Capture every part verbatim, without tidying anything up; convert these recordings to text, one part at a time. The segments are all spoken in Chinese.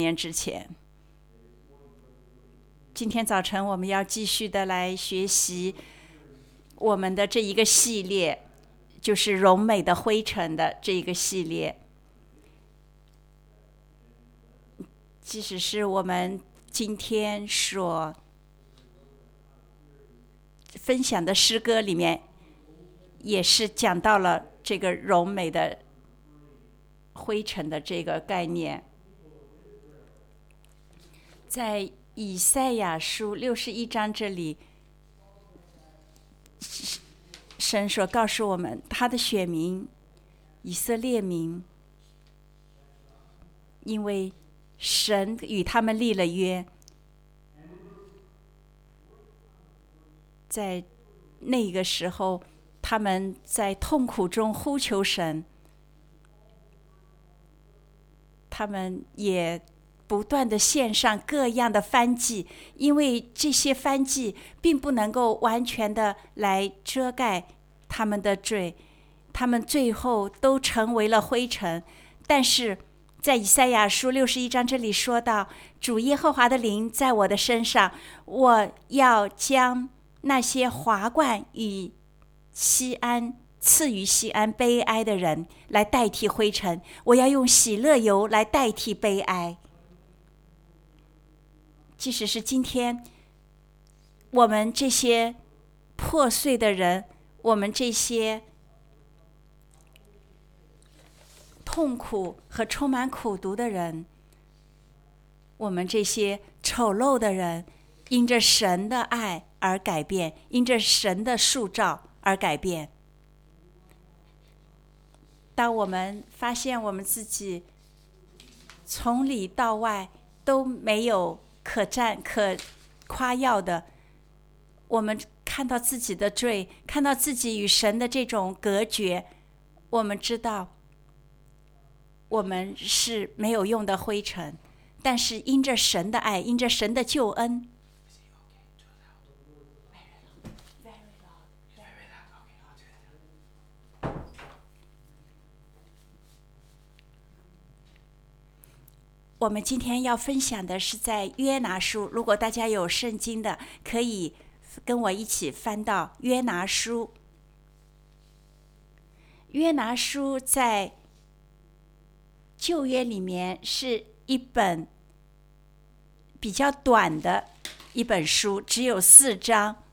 年之前。今天早晨我们要继续的来学习我们的这一个系列，就是荣美的灰尘的这一个系列。即使是我们今天所分享的诗歌里面，也是讲到了这个荣美的灰尘的这个概念。在以赛亚书六十一章这里，神所告诉我们，他的选民以色列民，因为神与他们立了约，在那个时候他们在痛苦中呼求神，他们也不断的献上各样的燔祭，因为这些燔祭并不能够完全的来遮盖他们的罪，他们最后都成为了灰尘。但是在以赛亚书六十一章这里说到，主耶和华的灵在我的身上，我要将那些华冠与锡安赐予锡安悲哀的人来代替灰尘，我要用喜乐油来代替悲哀。即使是今天我们这些破碎的人，我们这些痛苦和充满苦毒的人，我们这些丑陋的人，因着神的爱而改变，因着神的塑造而改变。当我们发现我们自己从里到外都没有可赞可夸耀的，我们看到自己的罪，看到自己与神的这种隔绝，我们知道我们是没有用的灰尘，但是因着神的爱，因着神的救恩，我们今天要分享的是在约拿书，如果大家有圣经的，可以跟我一起翻到约拿书。约拿书在旧约里面是一本比较短的一本书，只有四章。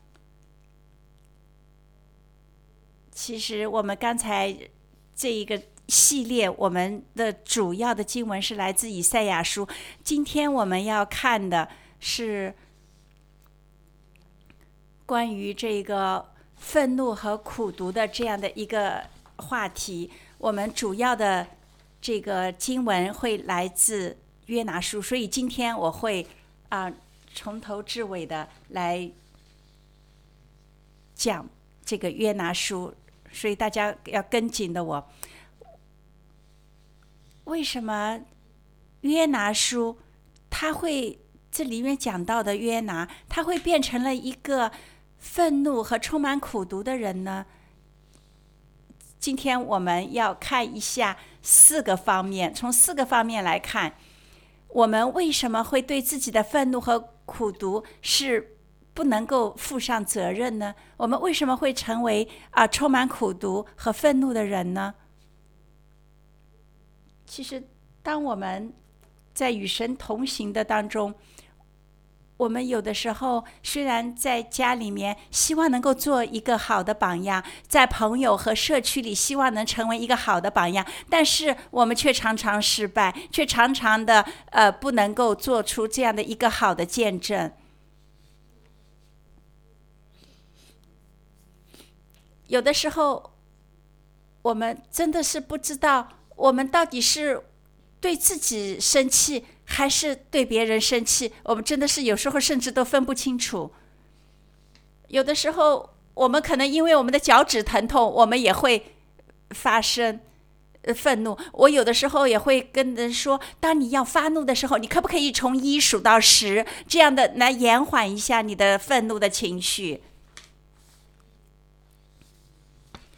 其实我们刚才这一个系列，我们的主要的经文是来自以赛亚书。今天我们要看的是关于这个愤怒和苦毒的这样的一个话题。我们主要的这个经文会来自约拿书，所以今天我会啊、呃、从头至尾的来讲这个约拿书，所以大家要跟紧的我。为什么约拿书他会这里面讲到的约拿他会变成了一个愤怒和充满苦毒的人呢？今天我们要看一下四个方面，从四个方面来看，我们为什么会对自己的愤怒和苦毒是不能够负上责任呢？我们为什么会成为啊、呃、充满苦毒和愤怒的人呢？其实当我们在与神同行的当中，我们有的时候虽然在家里面希望能够做一个好的榜样，在朋友和社区里希望能成为一个好的榜样，但是我们却常常失败，却常常的呃不能够做出这样的一个好的见证。有的时候我们真的是不知道我们到底是对自己生气还是对别人生气，我们真的是有时候甚至都分不清楚。有的时候我们可能因为我们的脚趾疼痛，我们也会发生愤怒。我有的时候也会跟人说，当你要发怒的时候，你可不可以从一数到十，这样的来延缓一下你的愤怒的情绪。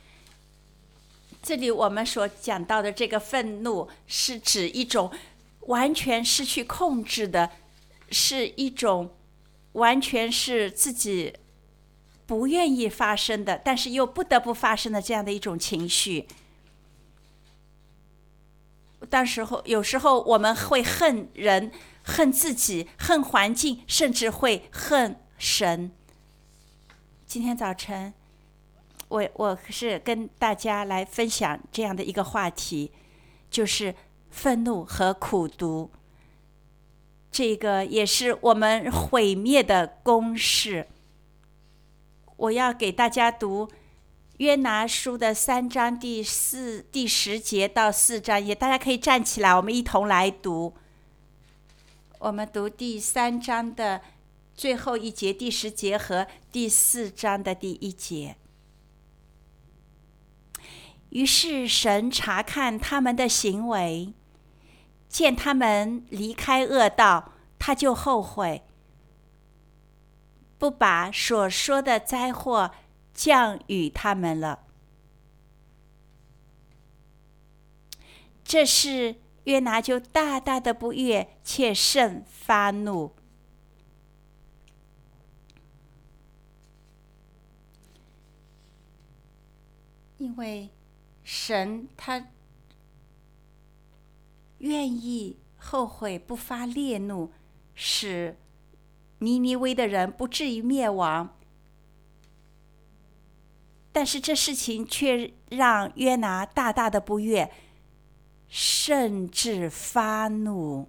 这里我们所讲到的这个愤怒，是指一种完全失去控制的，是一种完全是自己不愿意发生的，但是又不得不发生的这样的一种情绪。当时候有时候我们会恨人，恨自己，恨环境，甚至会恨神。今天早晨我我是跟大家来分享这样的一个话题，就是愤怒和苦毒。这个也是我们毁灭的公式。我要给大家读约拿书的三章第四第十节到四章，也大家可以站起来，我们一同来读。我们读第三章的最后一节第十节和第四章的第一节。于是神察看他们的行为，见他们离开恶道，他就后悔，不把所说的灾祸降与他们了。这事约拿就大大的不悦，且甚发怒。因为神他愿意后悔，不发烈怒，使尼尼微的人不至于灭亡。但是这事情却让约拿大大的不悦，甚至发怒。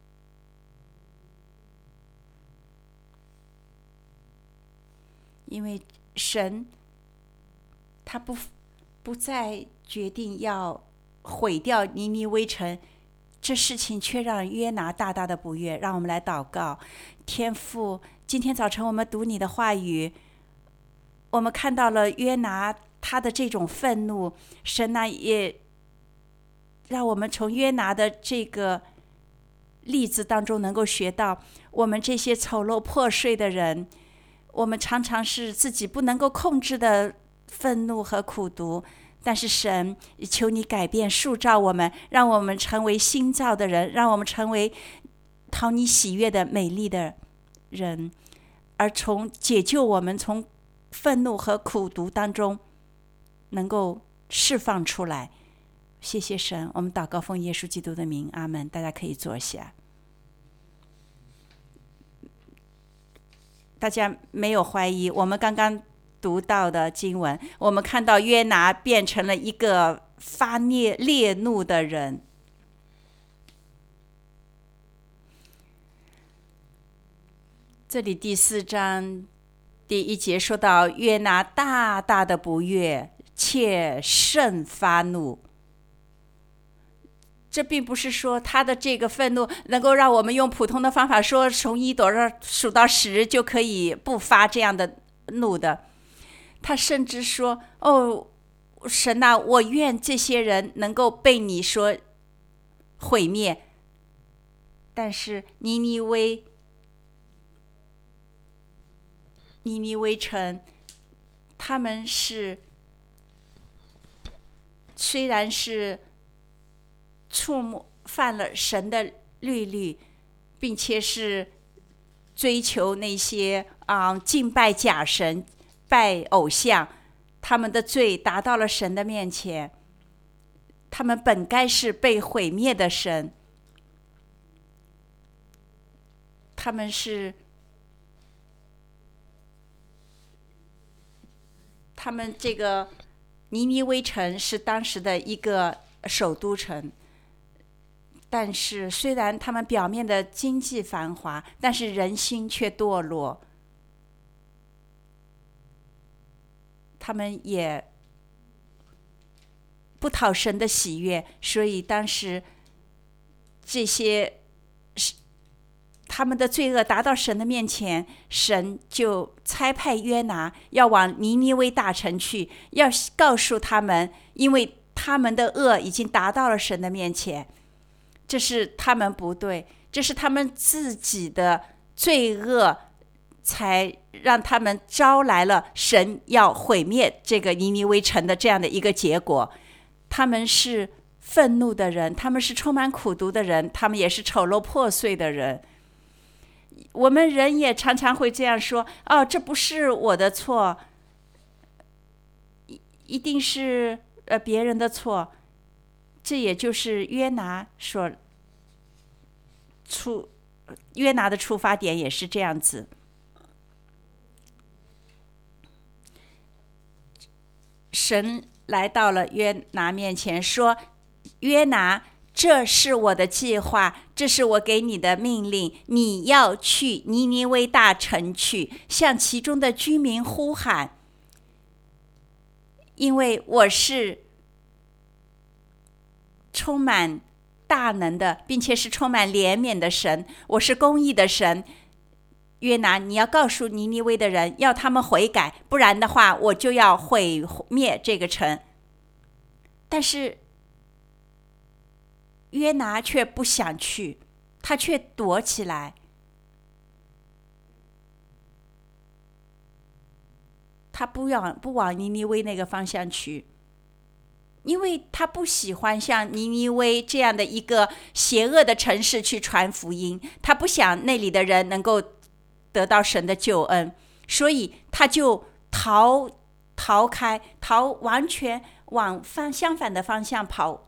因为神他不不再决定要毁掉尼尼微城，这事情却让约拿大大的不悦。让我们来祷告。天父，今天早晨我们读你的话语，我们看到了约拿他的这种愤怒，神啊，也让我们从约拿的这个例子当中能够学到，我们这些丑陋破碎的人，我们常常是自己不能够控制的愤怒和苦毒。但是神，求你改变塑造我们，让我们成为新造的人，让我们成为讨你喜悦的美丽的人，而从解救我们从愤怒和苦毒当中能够释放出来。谢谢神，我们祷告奉耶稣基督的名，阿们。大家可以坐下。大家没有怀疑，我们刚刚读到的经文，我们看到约拿变成了一个发烈烈怒的人。这里第四章第一节说到，约拿大大的不悦，且甚发怒。这并不是说他的这个愤怒能够让我们用普通的方法说从一多少数到十就可以不发这样的怒的。他甚至说，哦，神啊，我愿这些人能够被你所毁灭。但是尼尼微尼尼微城，他们是虽然是触犯了神的律例，并且是追求那些啊、呃、敬拜假神、拜偶像，他们的罪达到了神的面前，他们本该是被毁灭的神，他们是他们这个尼尼微城是当时的一个首都城。但是虽然他们表面的经济繁华，但是人心却堕落，他们也不讨神的喜悦，所以当时这些他们的罪恶达到神的面前，神就差派约拿要往尼尼微大城去，要告诉他们，因为他们的恶已经达到了神的面前，这是他们不对，这是他们自己的罪恶，才让他们招来了神要毁灭这个尼尼微城的这样的一个结果。他们是愤怒的人，他们是充满苦毒的人，他们也是丑陋破碎的人。我们人也常常会这样说：哦，这不是我的错，一定是呃别人的错。这也就是约拿所出约拿的出发点也是这样子。神来到了约拿面前说：约拿，这是我的计划，这是我给你的命令，你要去尼尼微大城去，向其中的居民呼喊，因为我是充满大能的，并且是充满怜悯的神，我是公义的神。约拿，你要告诉尼尼微的人，要他们悔改，不然的话，我就要毁灭这个城。但是约拿却不想去，他却躲起来，他不往不往尼尼微那个方向去，因为他不喜欢像尼尼微这样的一个邪恶的城市去传福音，他不想那里的人能够得到神的救恩，所以他就逃逃开，逃完全往方相反的方向跑。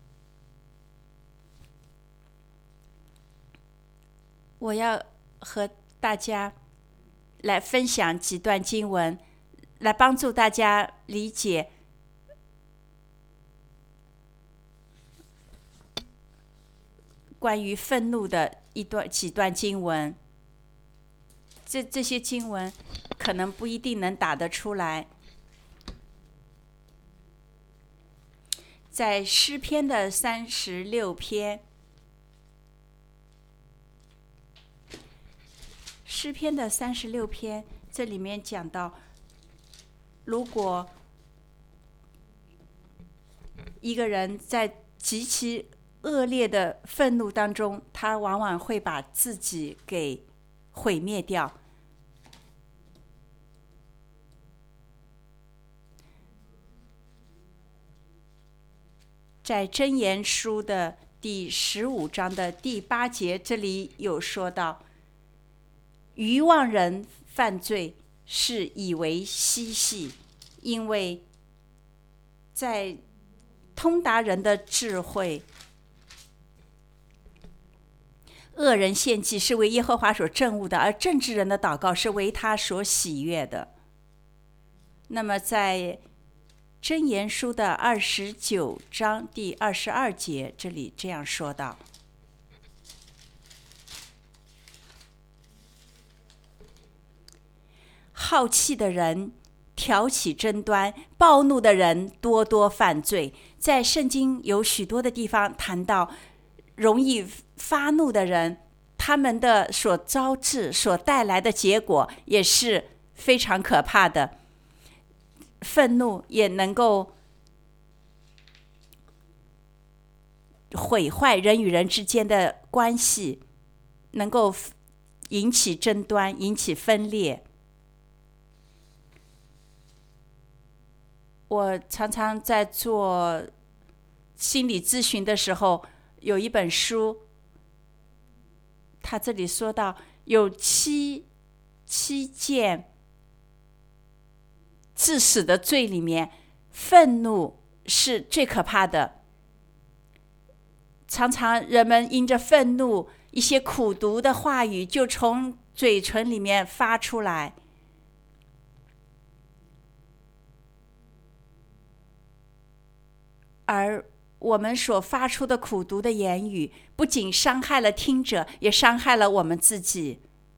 我要和大家来分享几段经文，来帮助大家理解关于愤怒的一段几段经文。这这些经文可能不一定能打得出来。在诗篇的三十六篇，诗篇的三十六篇，这里面讲到，如果一个人在极其恶劣的愤怒当中，他往往会把自己给毁灭掉。在箴言书的第十五章的第八节，这里有说到，愚妄人犯罪是以为嬉戏，因为在通达人的智慧，恶人献祭是为耶和华所憎恶的，而正直人的祷告是为他所喜悦的。那么在箴言书的二十九章第二十二节，这里这样说道：好气的人挑起争端，暴怒的人多多犯罪。在圣经有许多的地方谈到，容易发怒的人，他们的所招致、所带来的结果也是非常可怕的。愤怒也能够毁坏人与人之间的关系，能够引起争端，引起分裂。我常常在做心理咨询的时候，有一本书，他这里说到有七七件致死的罪里面，愤怒是最可怕的。常常人们因着愤怒，一些苦毒的话语就从嘴唇里面发出来，而我们所发出的苦毒的言语，不仅伤害了听者，也伤害了我们自己。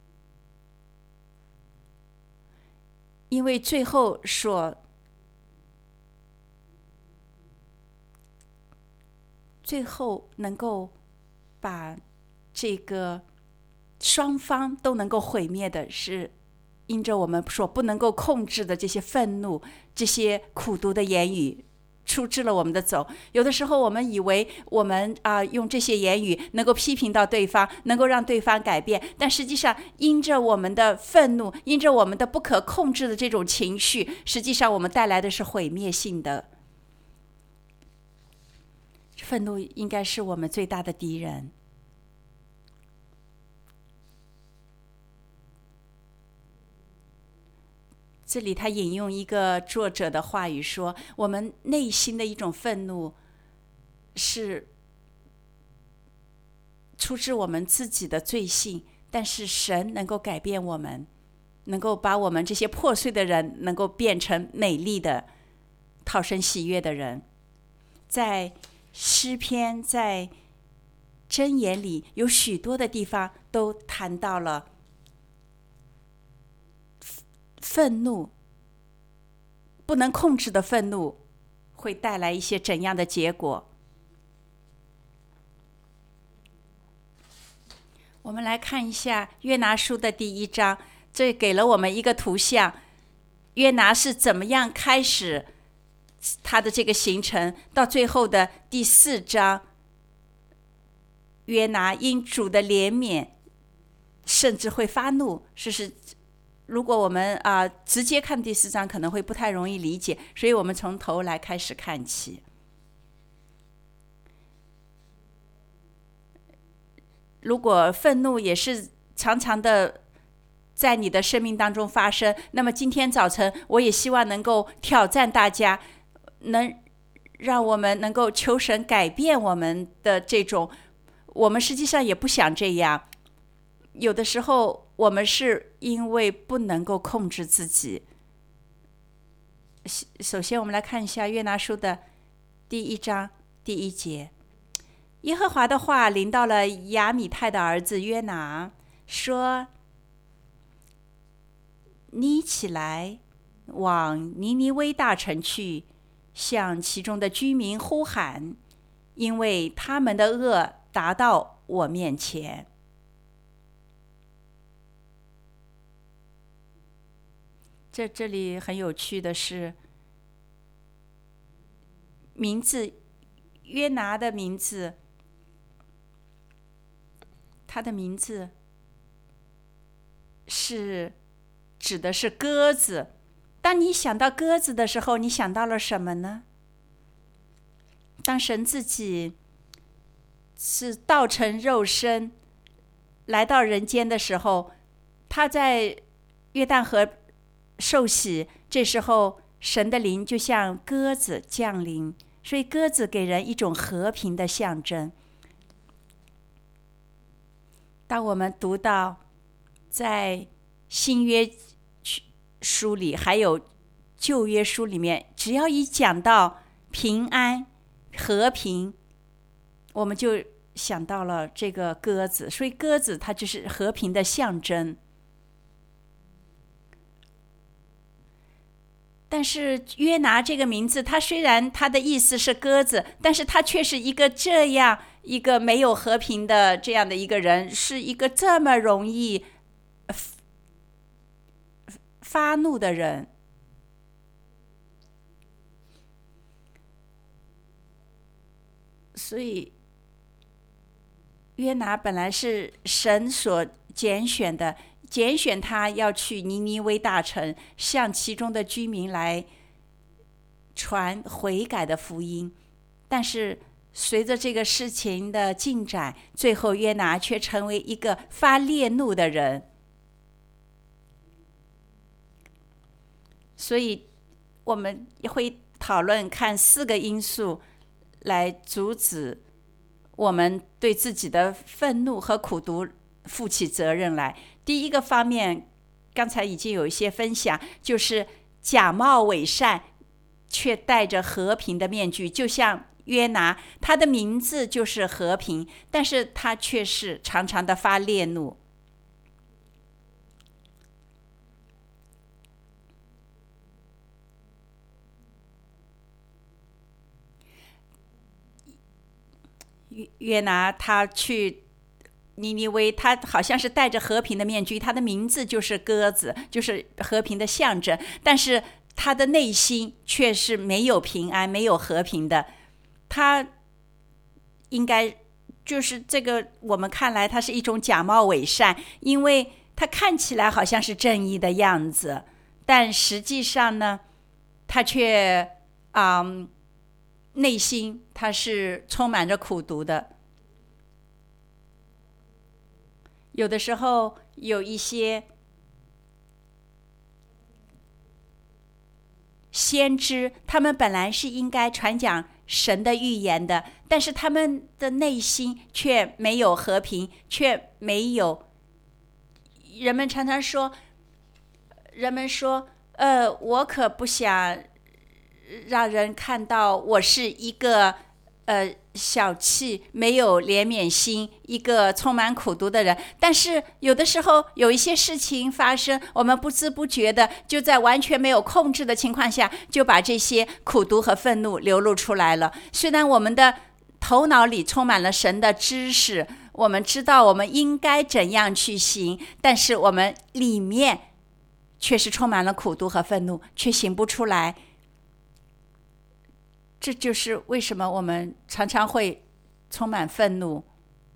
因为最后所最后能够把这个双方都能够毁灭的，是因着我们所不能够控制的这些愤怒，这些苦毒的言语出自了我们的走。有的时候我们以为我们啊、呃、用这些言语能够批评到对方，能够让对方改变，但实际上因着我们的愤怒，因着我们的不可控制的这种情绪，实际上我们带来的是毁灭性的。 愤怒应该是我们最大的敌人。这里他引用一个作者的话语说，我们内心的一种愤怒是出自我们自己的罪性，但是神能够改变我们，能够把我们这些破碎的人能够变成美丽的讨神喜悦的人。在诗篇，在箴言里有许多的地方都谈到了愤怒，不能控制的愤怒会带来一些怎样的结果。我们来看一下约拿书的第一章，这给了我们一个图像，约拿是怎么样开始他的这个行程，到最后的第四章，约拿因主的怜悯甚至会发怒。是是如果我们啊、呃、直接看第四章可能会不太容易理解，所以我们从头来开始看起。如果愤怒也是常常的在你的生命当中发生，那么今天早晨我也希望能够挑战大家，能让我们能够求神改变我们的这种，我们实际上也不想这样，有的时候我们是因为不能够控制自己。首先我们来看一下约拿书的第一章第一节，耶和华的话临到了亚米太的儿子约拿，说：你起来，往尼尼微大城去，向其中的居民呼喊，因为他们的恶达到我面前。这这里很有趣的是，名字约拿的名字，他的名字是指的是鸽子。当你想到鸽子的时候，你想到了什么呢？当神自己是道成肉身来到人间的时候，他在约旦河受洗，这时候神的灵就像鸽子降临，所以鸽子给人一种和平的象征。当我们读到在新约书里还有旧约书里面，只要一讲到平安和平，我们就想到了这个鸽子，所以鸽子它就是和平的象征。但是约拿这个名字，它虽然它的意思是鸽子，但是它却是一个这样一个没有和平的这样的一个人，是一个这么容易发怒的人。所以约拿本来是神所拣选的，拣选他要去尼尼微大城，向其中的居民来传悔改的福音。但是随着这个事情的进展，最后约拿却成为一个发烈怒的人。所以我们会讨论看四个因素来阻止我们对自己的愤怒和苦毒负起责任来。第一个方面，刚才已经有一些分享，就是假冒伪善，却戴着和平的面具。就像约拿，他的名字就是和平，但是他却是常常的发烈怒。约拿他去尼尼微，他好像是戴着和平的面具，他的名字就是鸽子，就是和平的象征，但是他的内心却是没有平安，没有和平的。他应该就是这个，我们看来他是一种假冒伪善，因为他看起来好像是正义的样子，但实际上呢，他却嗯内心它是充满着苦毒的。有的时候有一些先知，他们本来是应该传讲神的预言的，但是他们的内心却没有和平，却没有。人们常常说，人们说，呃，我可不想让人看到我是一个呃小气、没有怜悯心、一个充满苦毒的人。但是有的时候有一些事情发生，我们不知不觉的就在完全没有控制的情况下，就把这些苦毒和愤怒流露出来了。虽然我们的头脑里充满了神的知识，我们知道我们应该怎样去行，但是我们里面却是充满了苦毒和愤怒，却行不出来。这就是为什么我们常常会充满愤怒。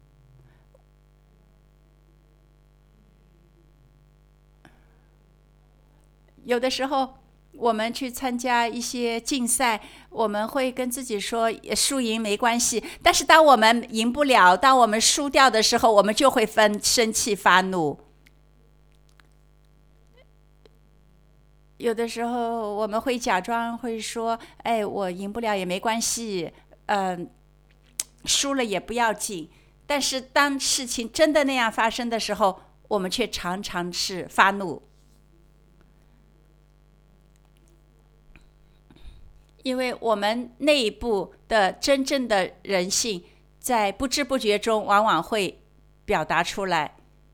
有的时候我们去参加一些竞赛，我们会跟自己说输赢没关系，但是当我们赢不了，当我们输掉的时候，我们就会分生气发怒。有的时候我们会假装会说，哎，我赢不了也没关系，嗯、呃，输了也不要紧。但是当事情真的那样发生的时候，我们却常常是发怒。因为我们内部的真正的人性，在不知不觉中往往会表达出来。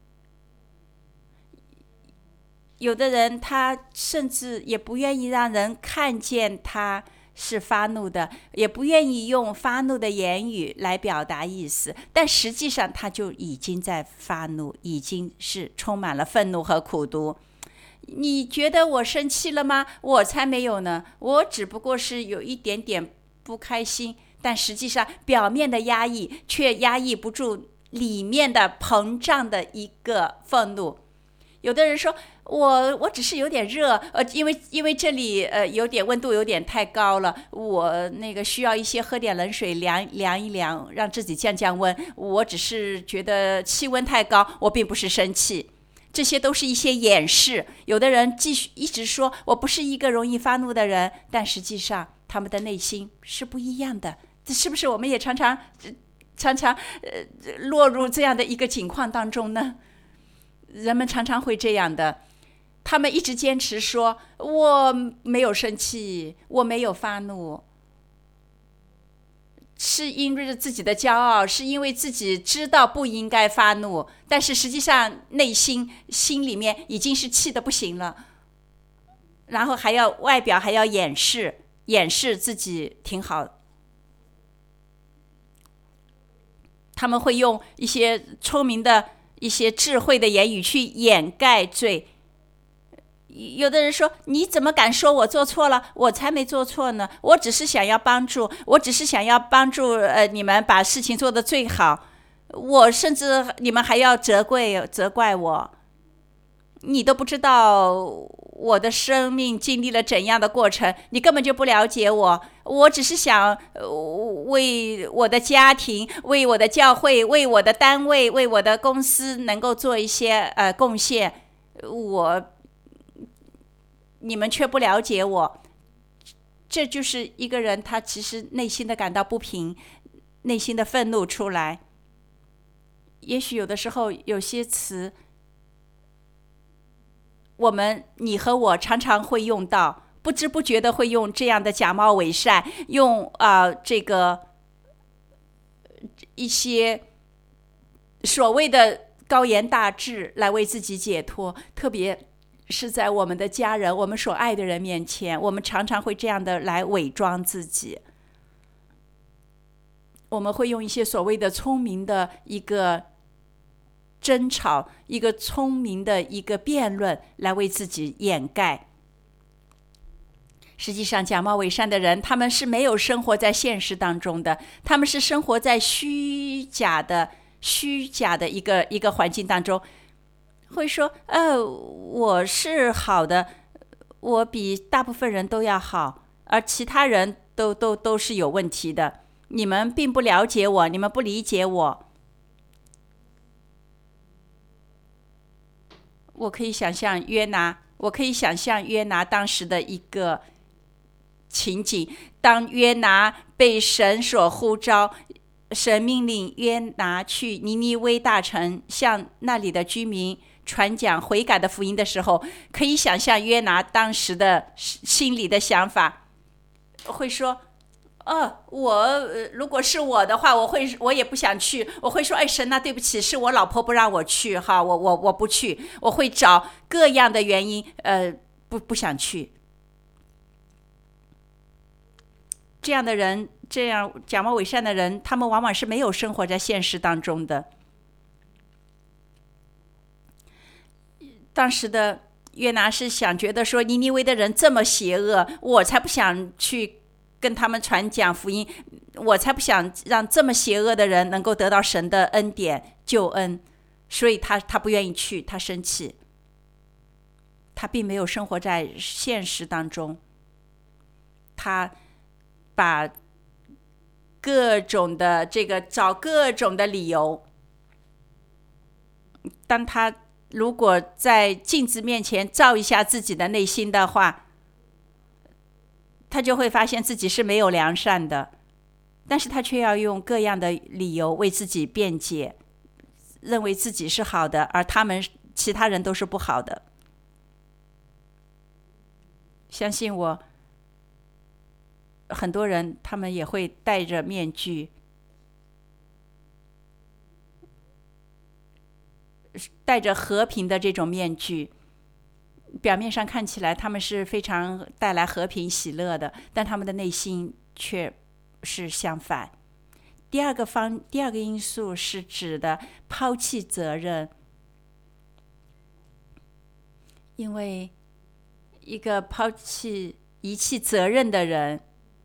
有的人他甚至也不愿意让人看见他是发怒的，也不愿意用发怒的言语来表达意思，但实际上他就已经在发怒，已经是充满了愤怒和苦毒。你觉得我生气了吗？我才没有呢，我只不过是有一点点不开心，但实际上表面的压抑却压抑不住里面的膨胀的一个愤怒。有的人说我我只是有点热，呃，因为因为这里呃有点温度有点太高了，我那个需要一些喝点冷水凉凉一凉，让自己降降温。我只是觉得气温太高，我并不是生气。这些都是一些掩饰。有的人继续一直说我不是一个容易发怒的人，但实际上他们的内心是不一样的。这是不是我们也常常常常呃落入这样的一个情况当中呢？人们常常会这样的，他们一直坚持说我没有生气，我没有发怒，是因为自己的骄傲，是因为自己知道不应该发怒，但是实际上内心心里面已经是气得不行了，然后还要外表还要掩饰掩饰自己挺好。他们会用一些聪明的一些智慧的言语去掩盖罪。有的人说你怎么敢说我做错了？我才没做错呢，我只是想要帮助，我只是想要帮助呃你们把事情做得最好，我甚至你们还要责怪责怪我。你都不知道我的生命经历了怎样的过程，你根本就不了解我。我只是想为我的家庭，为我的教会，为我的单位，为我的公司能够做一些呃贡献，我你们却不了解我。这就是一个人他其实内心的感到不平，内心的愤怒出来。也许有的时候有些词我们你和我常常会用到，不知不觉的会用这样的假冒伪善，用啊、呃、这个一些所谓的高言大志来为自己解脱，特别是在我们的家人，我们所爱的人面前，我们常常会这样的来伪装自己。我们会用一些所谓的聪明的一个争吵，一个聪明的一个辩论来为自己掩盖。实际上假冒伪善的人，他们是没有生活在现实当中的，他们是生活在虚假的虚假的一个一个环境当中，会说呃，我是好的，我比大部分人都要好，而其他人都都都是有问题的。你们并不了解我，你们不理解我。我可以想象约拿，我可以想象约拿当时的一个情景。当约拿被神所呼召，神命令约拿去尼尼微大城，向那里的居民传讲悔改的福音的时候，可以想象约拿当时的心里的想法，会说哦，我、呃、如果是我的话，我会我也不想去，我会说，哎，神啊，对不起，是我老婆不让我去，哈，我我我不去，我会找各样的原因，呃，不不想去。这样的人，这样假冒伪善的人，他们往往是没有生活在现实当中的。当时的约拿是想觉得说，尼尼微的人这么邪恶，我才不想去跟他们传讲福音，我才不想让这么邪恶的人能够得到神的恩典救恩，所以他他不愿意去，他生气。他并没有生活在现实当中，他把各种的这个找各种的理由。当他如果在镜子面前照一下自己的内心的话，他就会发现自己是没有良善的，但是他却要用各样的理由为自己辩解，认为自己是好的，而他们其他人都是不好的。相信我，很多人他们也会戴着面具，戴着和平的这种面具，表面上看起来他们是非常带来和平喜乐的，但他们的内心却是相反。第二个方，第二个因素是指的抛弃责任，因为一个抛弃、遗弃责任的人，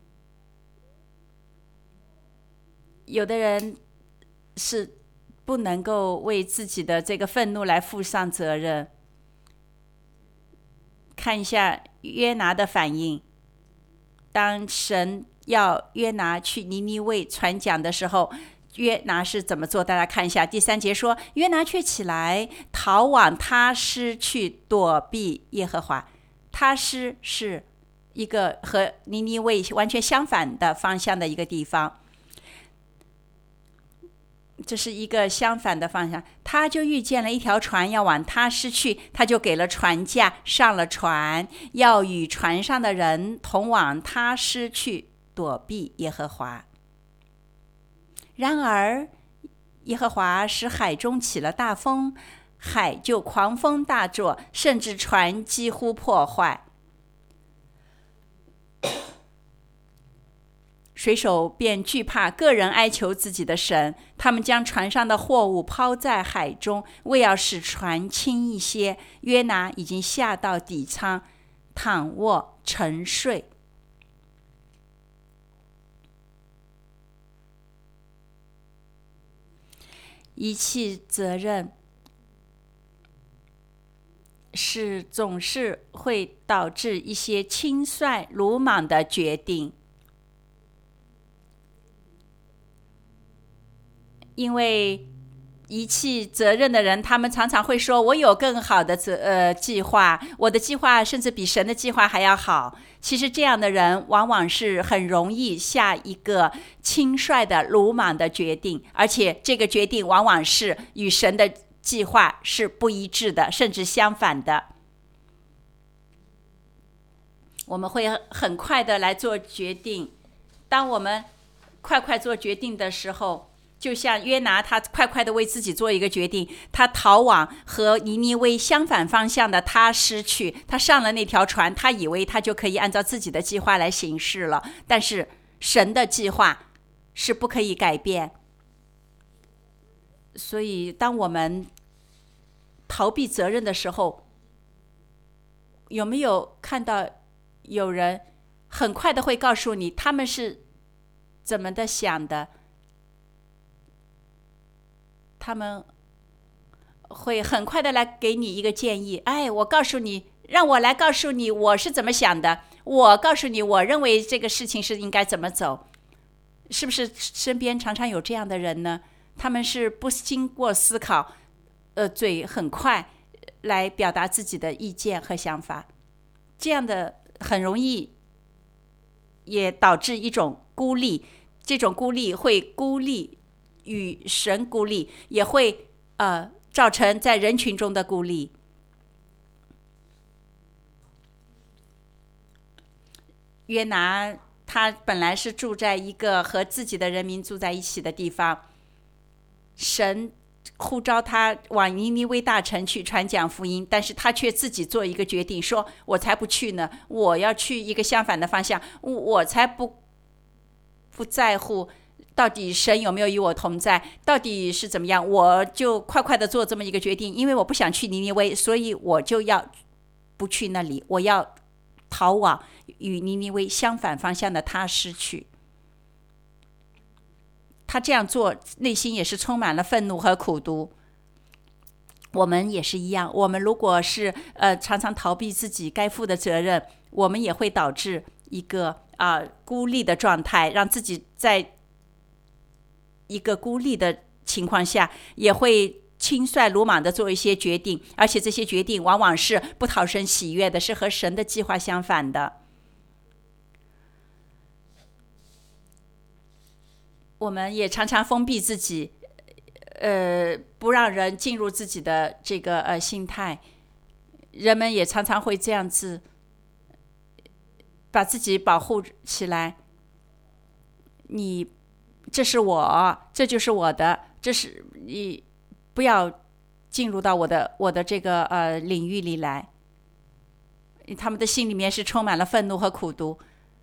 有的人是不能够为自己的这个愤怒来负上责任。看一下约拿的反应，当神要约拿去尼尼微传讲的时候，约拿是怎么做？大家看一下第三节说，约拿却起来逃往他施去躲避耶和华。他施是一个和尼尼微完全相反的方向的一个地方，这是一个相反的方向。他就遇见了一条船要往他施去，他就给了船价，上了船，要与船上的人同往他施去，躲避耶和华。然而耶和华使海中起了大风，海就狂风大作，甚至船几乎破坏。水手便惧怕，个人哀求自己的神，他们将船上的货物抛在海中，为要使船轻一些。约拿已经下到底舱，躺卧沉睡。遗弃责任是总是会导致一些轻率鲁莽的决定，因为遗弃责任的人，他们常常会说，我有更好的责呃计划，我的计划甚至比神的计划还要好。其实这样的人往往是很容易下一个轻率的鲁莽的决定，而且这个决定往往是与神的计划是不一致的，甚至相反的。我们会很快的来做决定，当我们快快做决定的时候，就像约拿，他快快的为自己做一个决定，他逃往和尼尼微相反方向的他施去，他上了那条船，他以为他就可以按照自己的计划来行事了，但是神的计划是不可以改变。所以当我们逃避责任的时候，有没有看到有人很快的会告诉你他们是怎么的想的？他们会很快的来给你一个建议，哎，我告诉你，让我来告诉你我是怎么想的， 我告诉你，我认为这个事情是应该怎么走。是不是身边常常有这样的人呢？他们是不经过思考，呃，嘴很快来表达自己的意见和想法，这样的很容易也导致一种孤立，这种孤立会孤立与神孤立，也会呃造成在人群中的孤立。约拿他本来是住在一个和自己的人民住在一起的地方，神呼召他往尼尼微大城去传讲福音，但是他却自己做一个决定，说我才不去呢，我要去一个相反的方向，我才不不在乎到底神有没有与我同在，到底是怎么样，我就快快的做这么一个决定，因为我不想去尼尼微，所以我就要不去那里，我要逃往与尼尼微相反方向的他施去。他这样做内心也是充满了愤怒和苦毒。我们也是一样，我们如果是呃常常逃避自己该负的责任，我们也会导致一个啊、呃、孤立的状态，让自己在一个孤立的情况下，也会轻率鲁莽的做一些决定，而且这些决定往往是不讨神喜悦的，是和神的计划相反的。我们也常常封闭自己，呃，不让人进入自己的这个呃心态。人们也常常会这样子把自己保护起来。你，这是我，这就是我的，这是你不要进入到我的我的这个呃领域里来。他们的心里面是充满了愤怒和苦毒，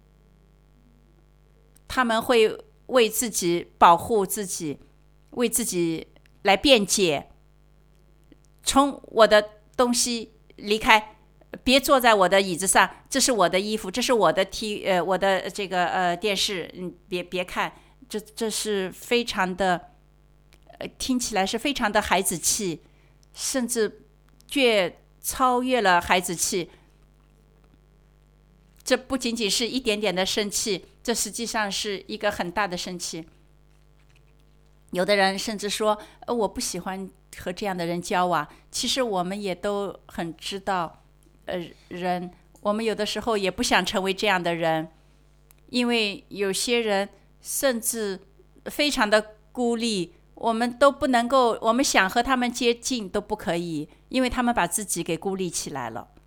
他们会为自己保护自己，为自己来辩解，从我的东西离开，别坐在我的椅子上，这是我的衣服，这是我的 T 呃我的这个呃电视，嗯，别别看，这这是非常的，呃，听起来是非常的孩子气，甚至越超越了孩子气。这不仅仅是一点点的生气，这实际上是一个很大的生气。有的人甚至说，呃，我不喜欢和这样的人交往。其实我们也都很知道，呃，人，我们有的时候也不想成为这样的人，因为有些人甚至非常的孤立，我们都不能够，我们想和他们接近都不可以，因为他们把自己给孤立起来了。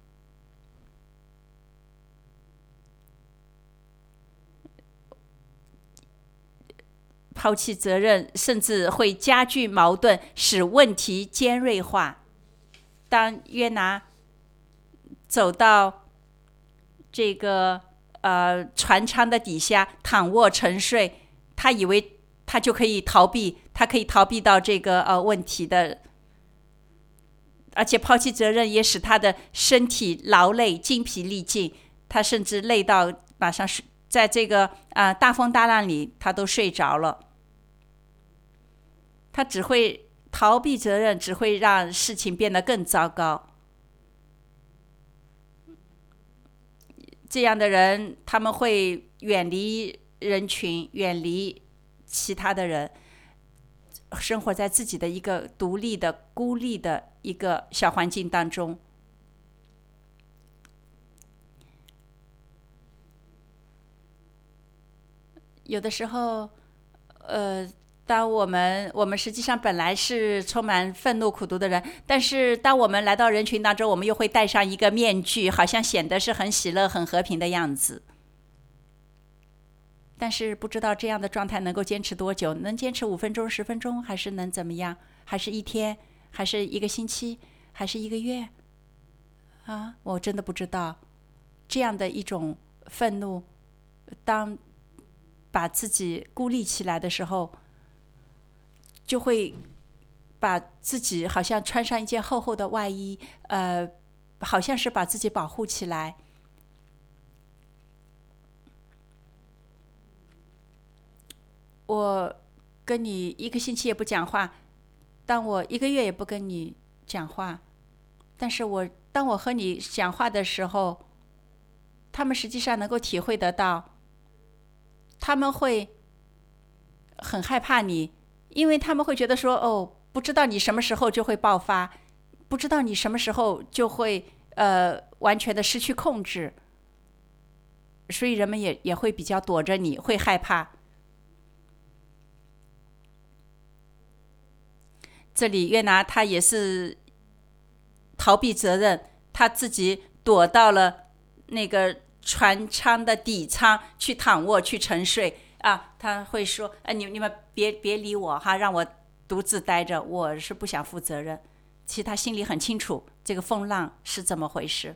抛弃责任，甚至会加剧矛盾，使问题尖锐化。当约拿走到这个呃船舱的底下躺卧沉睡，他以为他就可以逃避，他可以逃避到这个呃问题的，而且抛弃责任也使他的身体劳累、精疲力尽，他甚至累到马上在这个啊、呃、大风大浪里，他都睡着了。他只会逃避责任，只会让事情变得更糟糕。这样的人，他们会远离人群，远离其他的人，生活在自己的一个独立的、孤立的一个小环境当中。有的时候，呃。当我们我们实际上本来是充满愤怒苦毒的人，但是当我们来到人群当中，我们又会戴上一个面具，好像显得是很喜乐很和平的样子。但是不知道这样的状态能够坚持多久，能坚持五分钟十分钟，还是能怎么样，还是一天，还是一个星期，还是一个月啊？我真的不知道。这样的一种愤怒，当把自己孤立起来的时候，就会把自己好像穿上一件厚厚的外衣，呃，好像是把自己保护起来。我跟你一个星期也不讲话，当我一个月也不跟你讲话，但是我当我和你讲话的时候， 他们实际上能够体会得到，他们会很害怕你，因为他们会觉得说，哦，不知道你什么时候就会爆发，不知道你什么时候就会呃完全的失去控制，所以人们也也会比较躲着你，会害怕。这里约拿他也是逃避责任，他自己躲到了那个船舱的底舱去躺卧去沉睡啊。他会说：“哎，你你们别别理我哈，让我独自待着，我是不想负责任。”其实他心里很清楚这个风浪是怎么回事。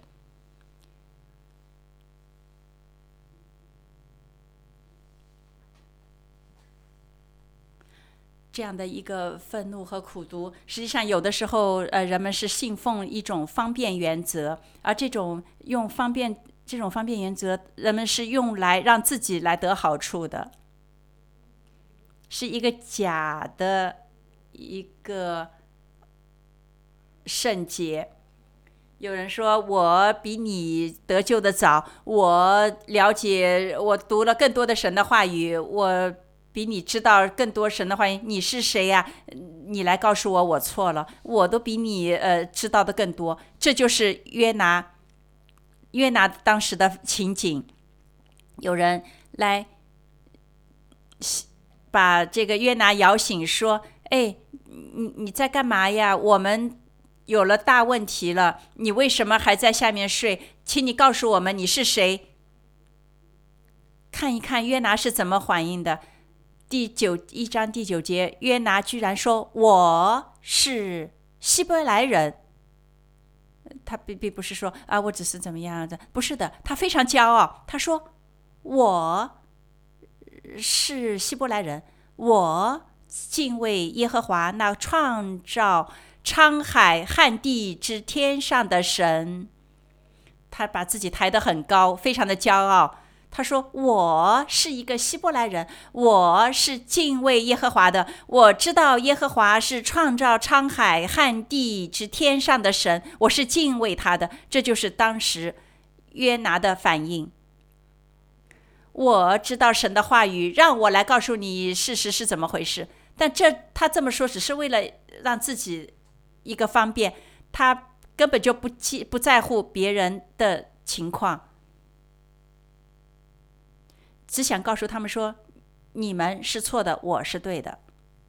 这样的一个愤怒和苦毒，实际上有的时候，呃，人们是信奉一种方便原则，而这种用方便这种方便原则，人们是用来让自己来得好处的，是一个假的一个圣洁。有人说我比你得救的早，我了解，我读了更多的神的话语，我比你知道更多神的话语。你是谁呀？你来告诉我我错了，我都比你呃知道的更多。这就是约拿约拿当时的情景。有人来把这个约拿摇醒，说：“哎，你你在干嘛呀？我们有了大问题了，你为什么还在下面睡？请你告诉我们你是谁。”看一看约拿是怎么反应的。第九一章第九节，约拿居然说：“我是希伯来人。”他并并不是说啊，我只是怎么样的，不是的，他非常骄傲。他说：“我是希伯来人，我敬畏耶和华那创造沧海旱地之天上的神。”他把自己抬得很高，非常的骄傲。他说：“我是一个希伯来人，我是敬畏耶和华的，我知道耶和华是创造沧海旱地之天上的神，我是敬畏他的。”这就是当时约拿的反应。我知道神的话语，让我来告诉你事实是怎么回事。但这他这么说只是为了让自己一个方便，他根本就不不在乎别人的情况，只想告诉他们说，你们是错的，我是对的。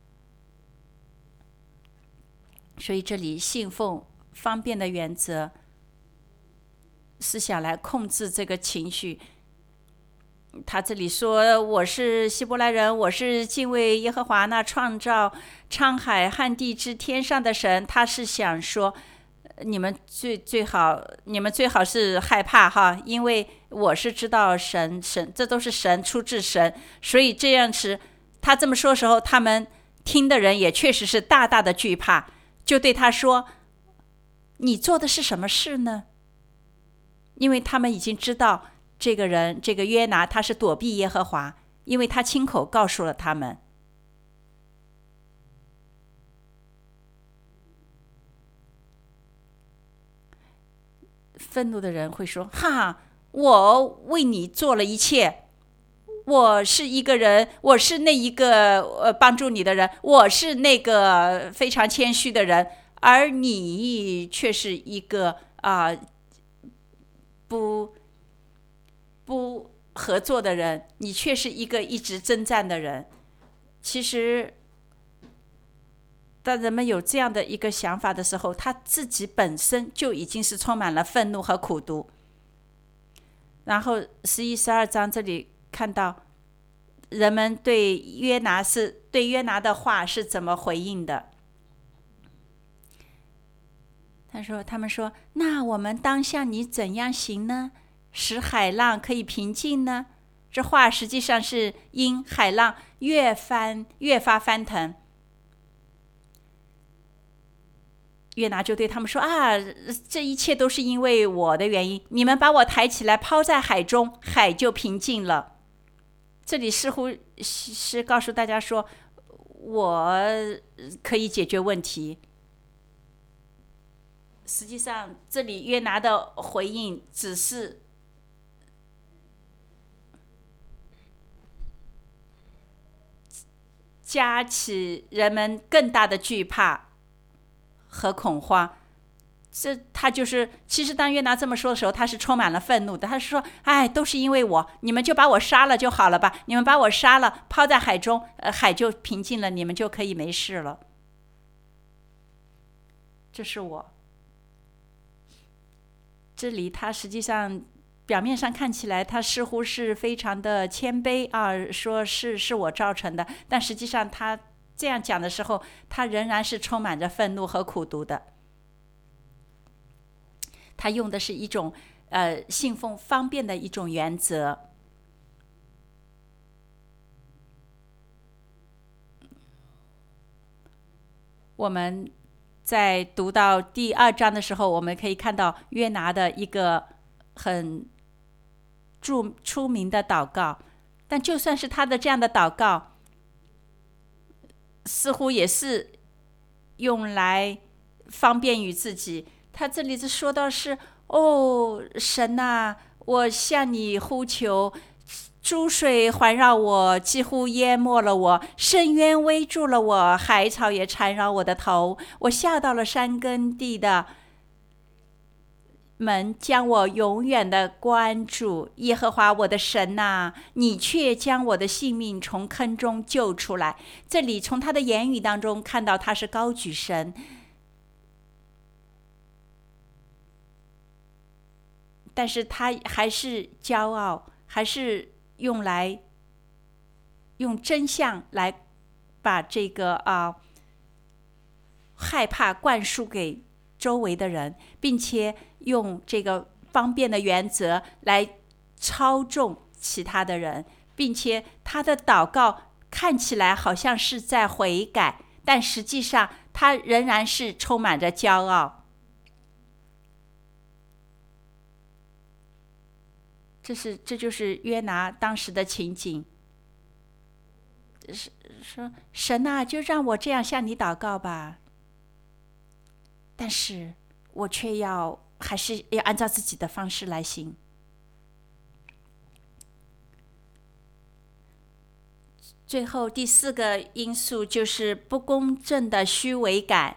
所以这里信奉方便的原则，是想来控制这个情绪。他这里说我是希伯来人，我是敬畏耶和华那创造沧海旱地之天上的神。他是想说，你们最最好，你们最好是害怕哈，因为我是知道神神，这都是神出自神，所以这样时他这么说的时候，他们听的人也确实是大大的惧怕，就对他说：“你做的是什么事呢？”因为他们已经知道这个人，这个约拿他是躲避耶和华，因为他亲口告诉了他们。愤怒的人会说：“哈，我为你做了一切，我是一个人，我是那一个呃帮助你的人，我是那个非常谦虚的人，而你却是一个啊、呃、不不合作的人，你却是一个一直征战的人。”其实当人们有这样的一个想法的时候，他自己本身就已经是充满了愤怒和苦毒。然后十一、十二章这里看到人们对约拿是对约拿的话是怎么回应的。他说：“他们说，那我们当向你怎样行呢？使海浪可以平静呢？”这话实际上是因海浪越翻越发翻腾。约拿就对他们说：“啊，这一切都是因为我的原因，你们把我抬起来抛在海中，海就平静了。”这里似乎是告诉大家说，我可以解决问题。实际上这里约拿的回应只是加起人们更大的惧怕和恐慌。这他就是，其实当约拿这么说的时候，他是充满了愤怒的。他是说：“哎，都是因为我，你们就把我杀了就好了吧？你们把我杀了，抛在海中，呃，海就平静了，你们就可以没事了。”这是我。这里他实际上表面上看起来，他似乎是非常的谦卑啊，说是是我造成的，但实际上他这样讲的时候，他仍然是充满着愤怒和苦毒的。他用的是一种呃信奉方便的一种原则。我们在读到第二章的时候，我们可以看到约拿的一个很著出名的祷告，但就算是他的这样的祷告，似乎也是用来方便于自己。他这里是说到是：哦，神啊，我向你呼求，珠水环绕我，几乎淹没了我，深渊围住了我，海草也缠绕我的头，我下到了山根地的门，将我永远的关住。耶和华我的神啊，你却将我的性命从坑中救出来。这里从他的言语当中看到他是高举神，但是他还是骄傲，还是用来用真相来把这个啊害怕灌输给周围的人，并且用这个方便的原则来操纵其他的人，并且他的祷告看起来好像是在悔改，但实际上他仍然是充满着骄傲。这是这就是约拿当时的情景。说：“神啊，就让我这样向你祷告吧。”但是我却要还是要按照自己的方式来行。最后第四个因素就是不公正的虚伪感。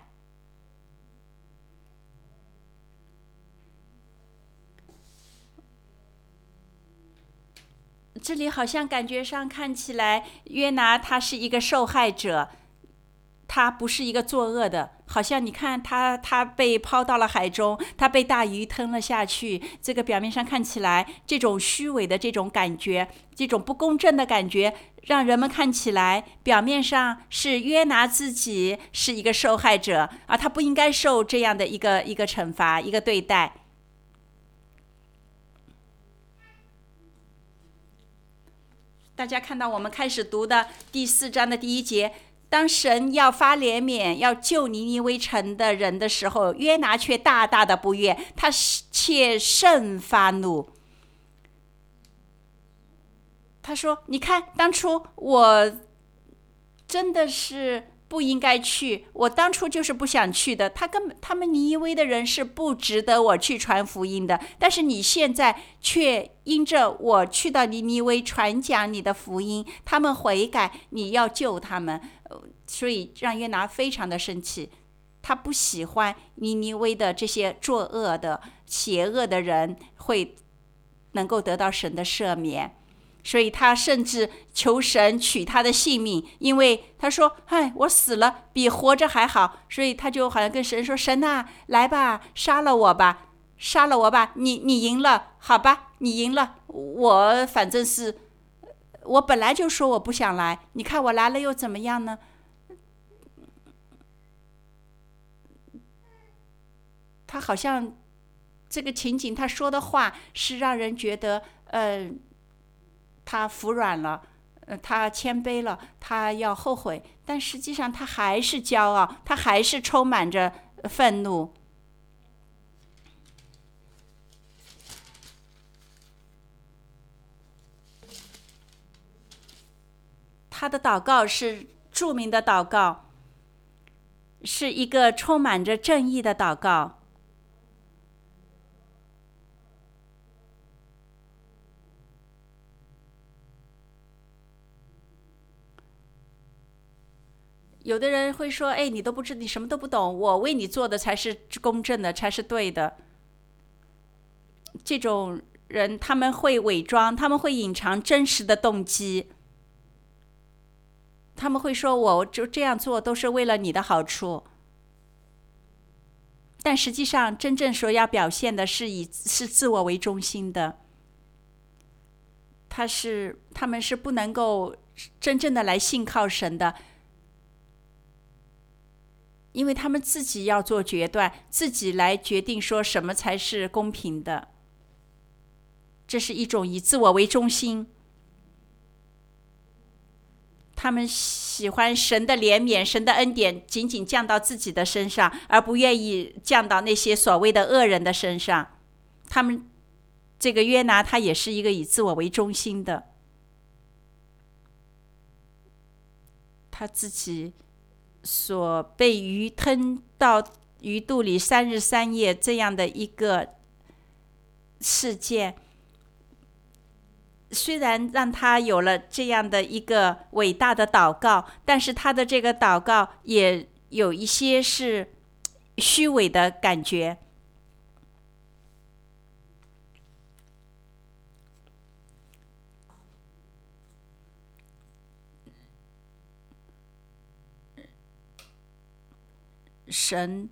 这里好像感觉上看起来约拿他是一个受害者，他不是一个作恶的，好像你看他他被抛到了海中，他被大鱼吞了下去，这个表面上看起来这种虚伪的这种感觉，这种不公正的感觉，让人们看起来表面上是约拿自己是一个受害者啊，他不应该受这样的一个一个惩罚，一个对待。大家看到我们开始读的第四章的第一节，当神要发怜悯要救尼尼微城的人的时候，约拿却大大的不悦，他且甚发怒。他说：“你看，当初我真的是不应该去，我当初就是不想去的。他根本他们尼尼微的人是不值得我去传福音的，但是你现在却因着我去到尼尼微传讲你的福音，他们悔改，你要救他们，所以让约拿非常的生气。他不喜欢尼尼微的这些作恶的邪恶的人会能够得到神的赦免。”所以他甚至求神取他的性命，因为他说：“嗨，我死了比活着还好。”所以他就好像跟神说：“神啊，来吧，杀了我吧，杀了我吧，你你赢了，好吧，你赢了。我反正是，我本来就说我不想来，你看我来了又怎么样呢？”他好像这个情景，他说的话是让人觉得，呃。他服软了，呃，他谦卑了，他要后悔，但实际上他还是骄傲，他还是充满着愤怒。他的祷告是著名的祷告，是一个充满着正义的祷告。 有的人会说，哎，你都不知，你什么都不懂，我为你做的才是公正的，才是对的。这种人他们会伪装，他们会隐藏真实的动机，他们会说我就这样做都是为了你的好处，但实际上真正所要表现的是以是自我为中心的，他是他们是不能够真正的来信靠神的，因为他们自己要做决断，自己来决定说什么才是公平的。这是一种以自我为中心，他们喜欢神的怜悯，神的恩典仅仅降到自己的身上，而不愿意降到那些所谓的恶人的身上。他们这个约拿他也是一个以自我为中心的，他自己所被鱼吞到鱼肚里三日三夜这样的一个事件，虽然让他有了这样的一个伟大的祷告，但是他的这个祷告也有一些是虚伪的感觉。神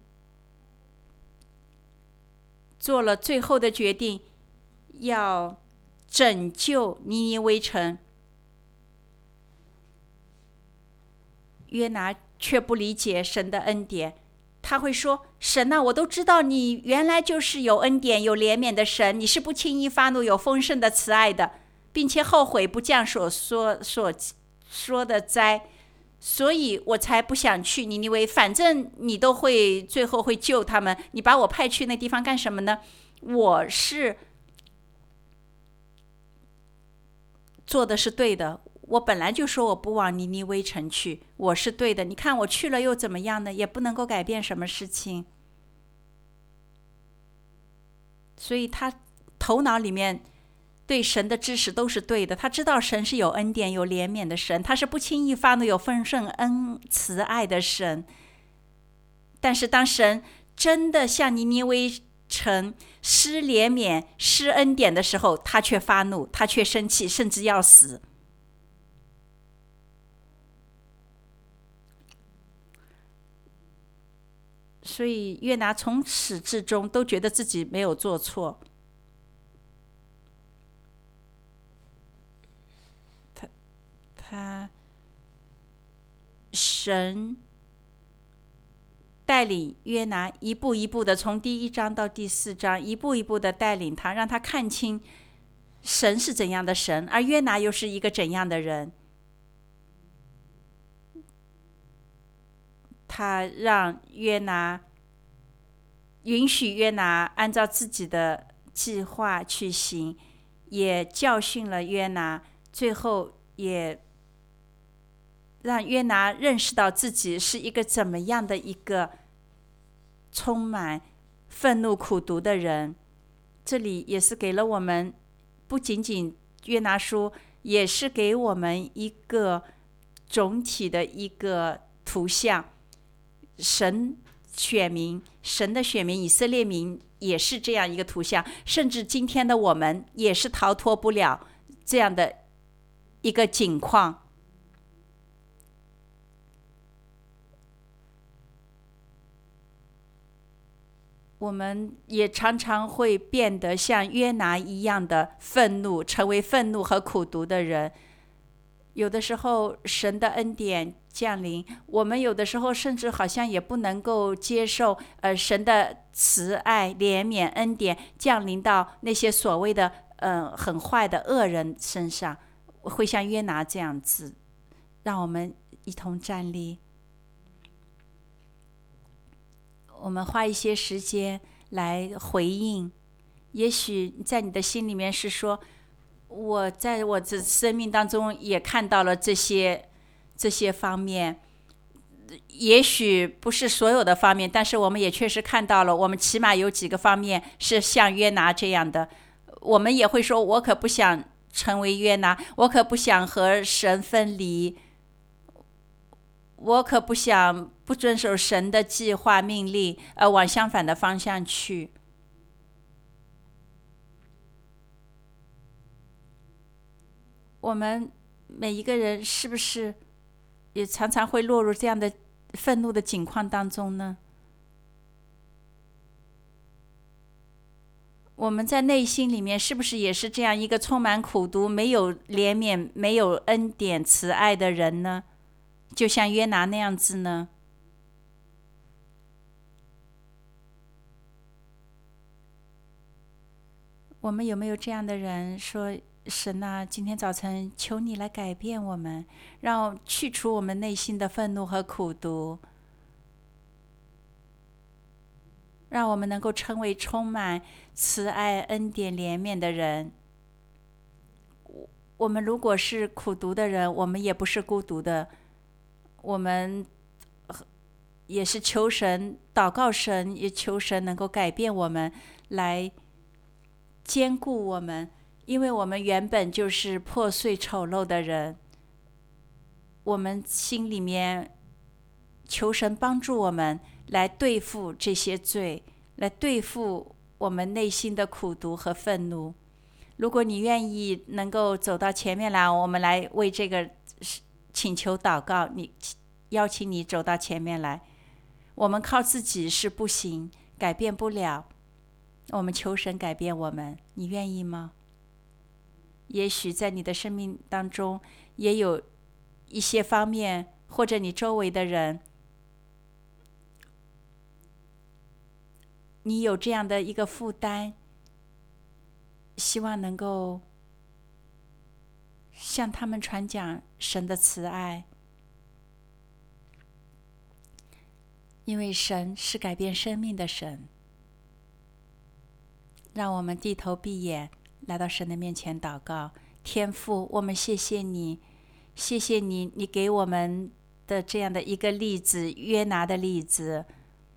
做了最后的决定，要拯救尼尼微城，约拿却不理解神的恩典。他会说，神啊，我都知道你原来就是有恩典有怜悯的神，你是不轻易发怒有丰盛的慈爱的，并且后悔不降所说所说的灾，所以我才不想去尼尼微，反正你都会最后会救他们，你把我派去那地方干什么呢？我是做的是对的，我本来就说我不往尼尼微城去，我是对的，你看我去了又怎么样呢？也不能够改变什么事情。所以他头脑里面对神的知识都是对的，他知道神是有恩典有怜悯的神，他是不轻易发怒有丰盛恩慈爱的神。但是当神真的向尼尼微城施怜悯施恩典的时候，他却发怒，他却生气，甚至要死。所以约拿从始至终都觉得自己没有做错，他他神带领约拿一步一步的从第一章到第四章，一步一步的带领他，让他看清神是怎样的神，而约拿又是一个怎样的人。他让约拿允许约拿按照自己的计划去行，也教训了约拿，最后也让约拿认识到自己是一个怎么样的一个充满愤怒苦毒的人。这里也是给了我们，不仅仅约拿书，也是给我们一个总体的一个图像。神选民，神的选民以色列民也是这样一个图像，甚至今天的我们也是逃脱不了这样的一个境况。我们也常常会变得像约拿一样的愤怒，成为愤怒和苦毒的人。有的时候神的恩典降临，我们有的时候甚至好像也不能够接受呃神的慈爱怜悯恩典降临到那些所谓的呃很坏的恶人身上，会像约拿这样子。让我们一同站立，我们花一些时间来回应。也许在你的心里面是说，我在我的生命当中也看到了这些这些方面，也许不是所有的方面，但是我们也确实看到了，我们起码有几个方面是像约拿这样的。我们也会说，我可不想成为约拿，我可不想和神分离， 我可不想不遵守神的计划命令，而往相反的方向去。我们每一个人是不是也常常会落入这样的愤怒的境况当中呢？我们在内心里面是不是也是这样一个充满苦毒、没有怜悯、没有恩典、慈爱的人呢？就像约拿那样子呢？我们有没有这样的人说，神啊，今天早晨求你来改变我们，让去除我们内心的愤怒和苦毒，让我们能够成为充满慈爱、恩典、怜悯的人。我们如果是苦毒的人，我们也不是孤独的，我们也是求神、祷告神，也求神能够改变我们，来坚固我们，因为我们原本就是破碎丑陋的人。我们心里面求神帮助我们来对付这些罪，来对付我们内心的苦毒和愤怒。如果你愿意能够走到前面来，我们来为这个请求祷告，你邀请你走到前面来。我们靠自己是不行，改变不了，我们求神改变我们，你愿意吗？也许在你的生命当中也有一些方面，或者你周围的人，你有这样的一个负担，希望能够向他们传讲神的慈爱，因为神是改变生命的神。让我们低头闭眼，来到神的面前祷告。天父，我们谢谢你，谢谢你，你给我们的这样的一个例子，约拿的例子，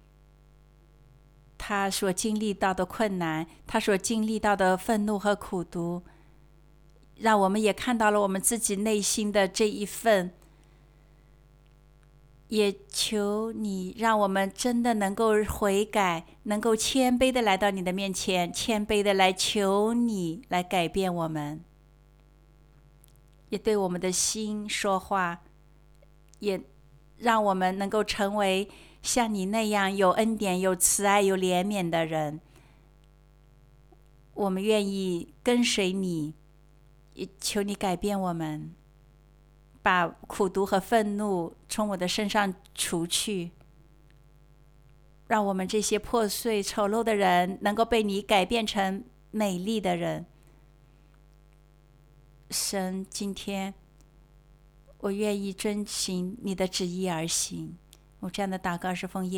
他所经历到的困难，他所经历到的愤怒和苦毒，让我们也看到了我们自己内心的这一份。也求你让我们真的能够悔改，能够谦卑的来到你的面前，谦卑的来求你来改变我们，也对我们的心说话，也让我们能够成为像你那样有恩典、有慈爱、有怜悯的人。我们愿意跟随你，也求你改变我们，把苦毒和愤怒从我的身上除去，让我们这些破碎丑陋的人能够被你改变成美丽的人。神，今天我愿意遵行你的旨意而行。我这样的祷告是奉耶